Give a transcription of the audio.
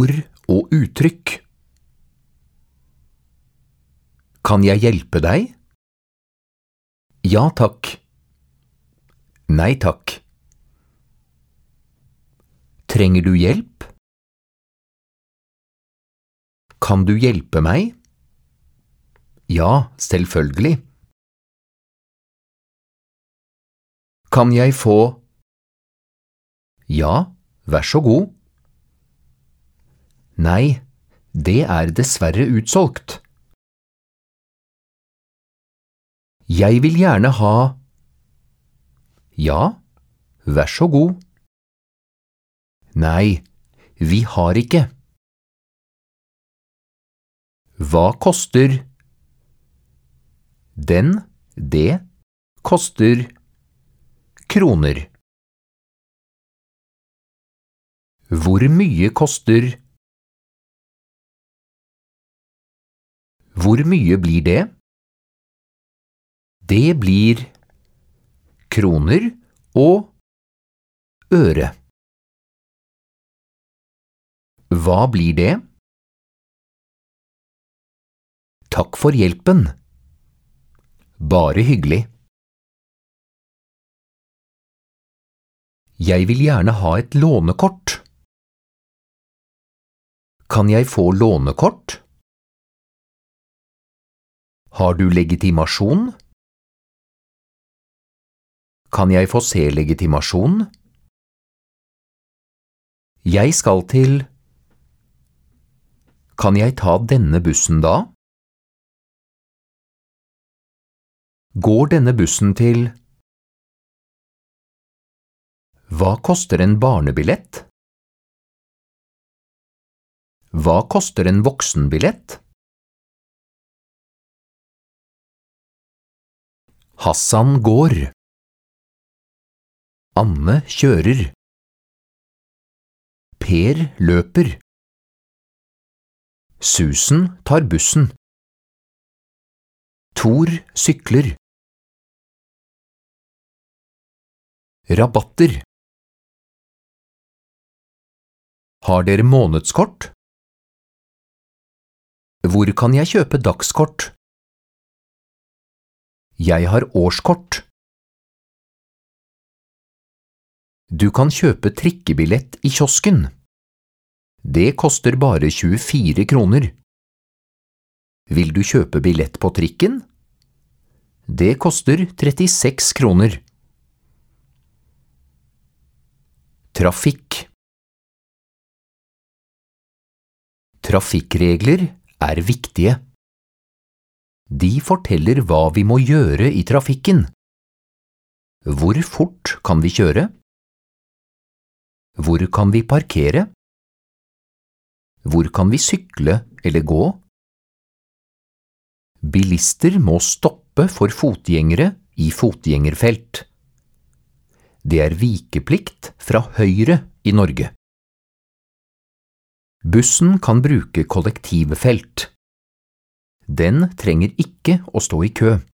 Ord og uttrykk. Kan jeg hjelpe deg? Ja takk. Nei takk. Trenger du hjelp? Kan du hjelpe meg? Ja, selvfølgelig. Kan jeg få? Ja, vær så god. Nei, det er dessverre utsolgt. Jeg vil gjerne ha. Ja, vær så god. Nei, vi har ikke. Hva koster? Det koster kroner. Hvor mye koster? Hvor mye blir det? Det blir kroner og øre. Hva blir det? Takk for hjelpen. Bare hyggelig. Jeg vil gjerne ha et lånekort. Kan jeg få lånekort? Har du legitimasjon? Kan jeg få se legitimasjon? Jeg skal til. Kan jeg ta denne bussen da? Går denne bussen til? Hva koster en barnebillett? Hva koster en voksenbillett? Hassan går. Anne kjører. Per løper. Susan tar bussen. Tor sykler. Rabatter. Har dere månedskort? Hvor kan jeg kjøpe dagskort? Jeg har årskort. Du kan kjøpe trikkebillett i kiosken. Det koster bare 24 kroner. Vil du kjøpe billett på trikken? Det koster 36 kroner. Trafikk. Trafikkregler er viktige. De forteller hva vi må gjøre i trafikken. Hvor fort kan vi kjøre? Hvor kan vi parkere? Hvor kan vi sykle eller gå? Bilister må stoppe for fotgjengere i fotgjengerfelt. Det er vikeplikt fra høyre i Norge. Bussen kan bruke kollektivfelt. Den trenger ikke å stå i kø.